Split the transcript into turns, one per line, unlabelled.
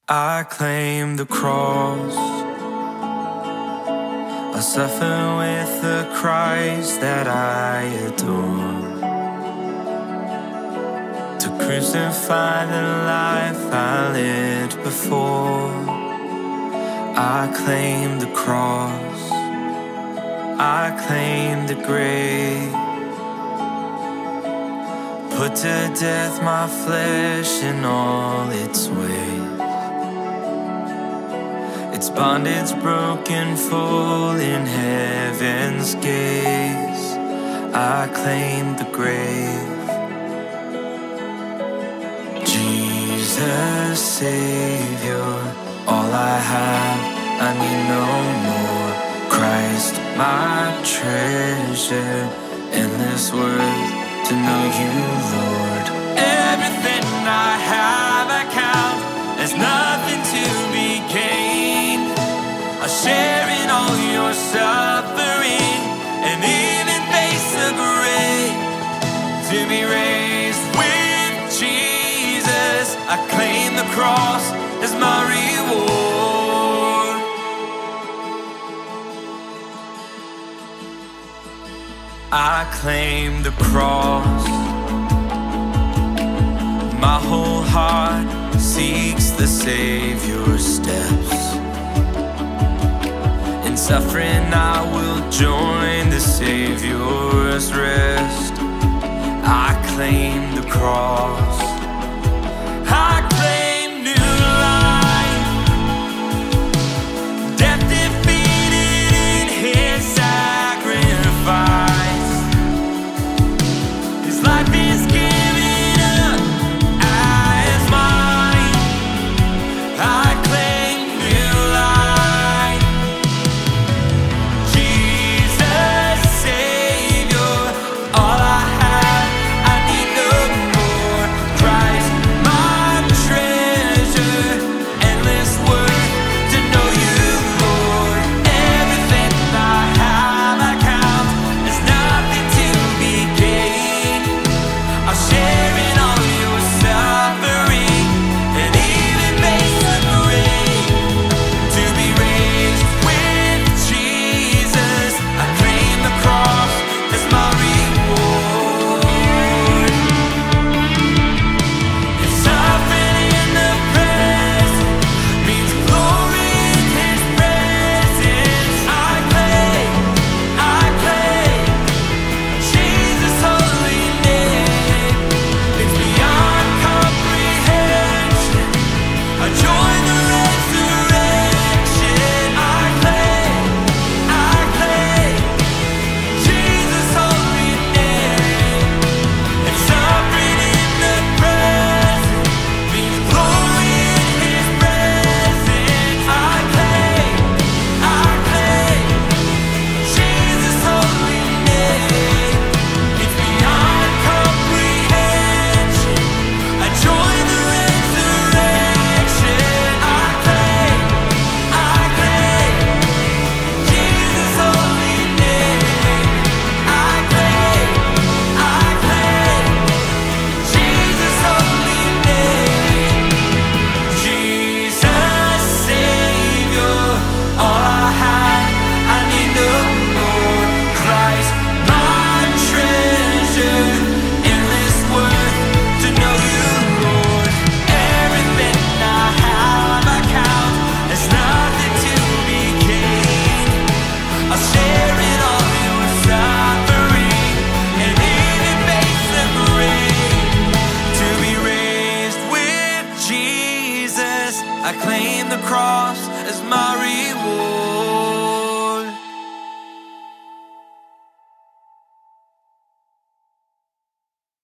I claim the cross. I suffer with the Christ that I adore. To crucify the life I lived before. I claim the cross. I claim the grave. Put to death my flesh in all its ways. Its bondage broken full in heaven's gaze. I claim the grave. Jesus, Savior, all I have, I need no more. Christ, my treasure, endless worth to know you, Lord. Everything I have I count as nothing to be gained. I share in all your suffering and even face the grave. To be raised with Jesus, I claim the cross as my reward. I claim the cross. My whole heart seeks the Savior's steps. In suffering I will join the Savior's rest. I claim the cross. I claim new life. Death defeated in His sacrifice. His life is given up as mine. I claim new life. Jesus, Savior, all I have, I need no more. Christ, my treasure, endless worth to know you, Lord. Everything I have I count as nothing to be gained. I'll share in all your suffering and even face the grave. To be raised with Jesus, I claim the cross as my reward. If suffering in the present means glory in His presence, I claim Jesus' holy name. It's beyond comprehension. I join the resurrection. I claim Jesus' holy name. If suffering in the present means glory in His presence, I claim Jesus' holy name. It's beyond comprehension. I join the resurrection. I claim Jesus' holy name. I claim Jesus' holy name. Jesus, Savior, all I have, I need no more. Christ, my treasure, endless worth to know you, Lord. Everything I have I count as nothing to be gained. I'll share in all your suffering and even face the grave. To be raised with Jesus, I claim the cross as my reward.